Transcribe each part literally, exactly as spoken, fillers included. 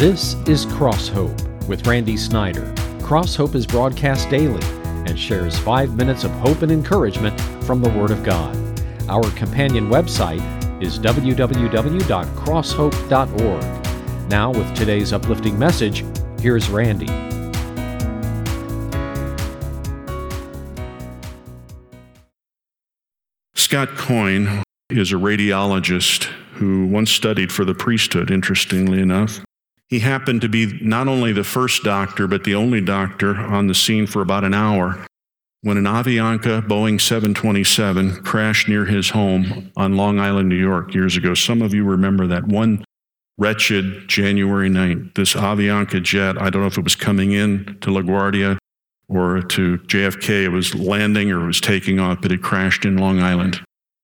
This is Cross Hope with Randy Snyder. Cross Hope is broadcast daily and shares five minutes of hope and encouragement from the Word of God. Our companion website is w w w dot cross hope dot org. Now, with today's uplifting message, here's Randy. Scott Coyne is a radiologist who once studied for the priesthood, interestingly enough. He happened to be not only the first doctor, but the only doctor on the scene for about an hour when an Avianca Boeing seven twenty-seven crashed near his home on Long Island, New York, years ago. Some of you remember that one wretched January night. This Avianca jet, I don't know if it was coming in to LaGuardia or to J F K, it was landing or it was taking off, but it crashed in Long Island.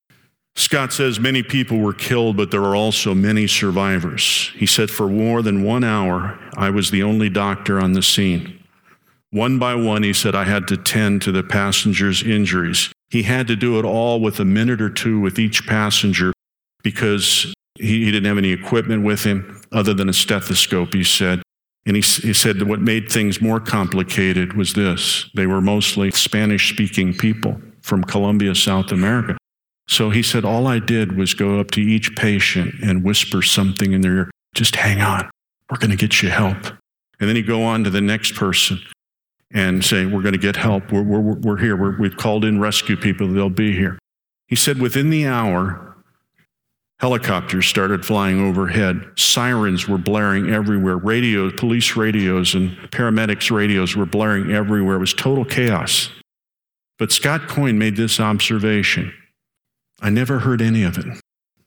Scott says many people were killed, but there are also many survivors. He said for more than one hour, I was the only doctor on the scene. One by one, he said, I had to tend to the passengers' injuries. He had to do it all with a minute or two with each passenger because he, he didn't have any equipment with him other than a stethoscope, he said. And he, he said that what made things more complicated was this. They were mostly Spanish-speaking people from Colombia, South America. So he said, all I did was go up to each patient and whisper something in their ear, just hang on, we're going to get you help. And then he'd go on to the next person and say, we're going to get help, we're, we're, we're here, we're, we've called in rescue people, they'll be here. He said within the hour, helicopters started flying overhead, sirens were blaring everywhere, radio, police radios and paramedics radios were blaring everywhere. It was total chaos. But Scott Coyne made this observation. I never heard any of it.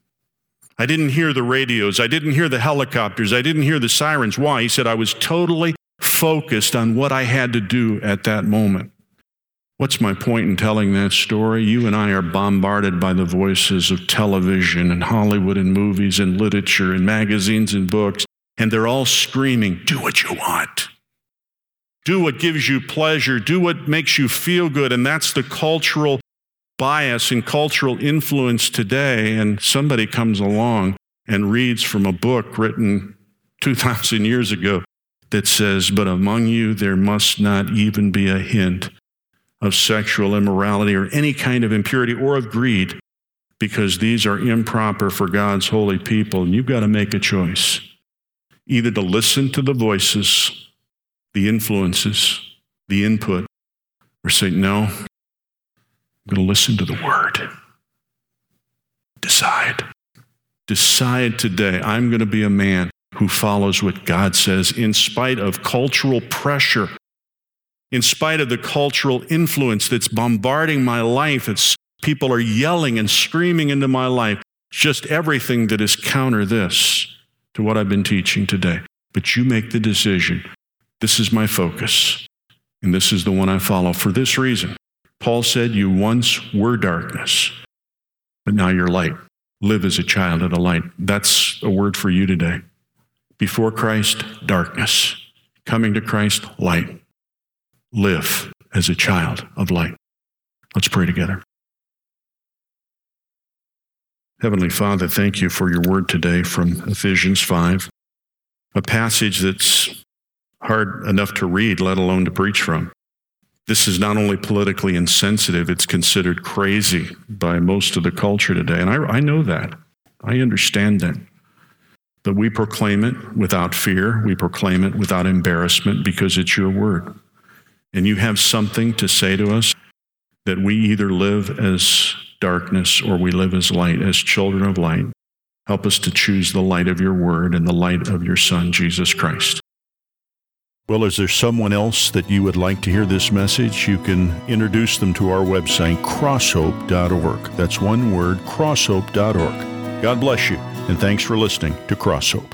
I didn't hear the radios. I didn't hear the helicopters. I didn't hear the sirens. Why? He said, I was totally focused on what I had to do at that moment. What's my point in telling that story? You and I are bombarded by the voices of television and Hollywood and movies and literature and magazines and books, and they're all screaming, do what you want. Do what gives you pleasure. Do what makes you feel good. And that's the cultural bias and cultural influence today, and somebody comes along and reads from a book written two thousand years ago that says, but among you there must not even be a hint of sexual immorality or any kind of impurity or of greed, because these are improper for God's holy people. And you've got to make a choice, either to listen to the voices, the influences, the input, or say, no, I'm going to listen to the Word. Decide. Decide today. I'm going to be a man who follows what God says in spite of cultural pressure, in spite of the cultural influence that's bombarding my life. It's people are yelling and screaming into my life. Just everything that is counter this to what I've been teaching today. But you make the decision. This is my focus, and this is the one I follow for this reason. Paul said, you once were darkness, but now you're light. Live as a child of the light. That's a word for you today. Before Christ, darkness. Coming to Christ, light. Live as a child of light. Let's pray together. Heavenly Father, thank you for your word today from Ephesians five, a passage that's hard enough to read, let alone to preach from. This is not only politically insensitive, it's considered crazy by most of the culture today. And I, I know that. I understand that. But we proclaim it without fear. We proclaim it without embarrassment because it's your word. And you have something to say to us that we either live as darkness or we live as light, as children of light. Help us to choose the light of your word and the light of your Son, Jesus Christ. Well, is there someone else that you would like to hear this message? You can introduce them to our website, cross hope dot org. That's one word, cross hope dot org. God bless you, and thanks for listening to Cross Hope.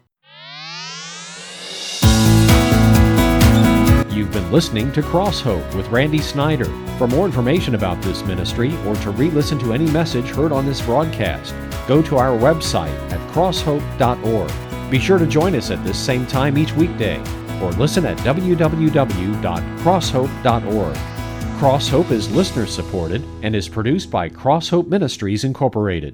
You've been listening to Cross Hope with Randy Snyder. For more information about this ministry or to re-listen to any message heard on this broadcast, go to our website at cross hope dot org. Be sure to join us at this same time each weekday, or listen at w w w dot cross hope dot org. Cross Hope is listener-supported and is produced by Cross Hope Ministries, Incorporated.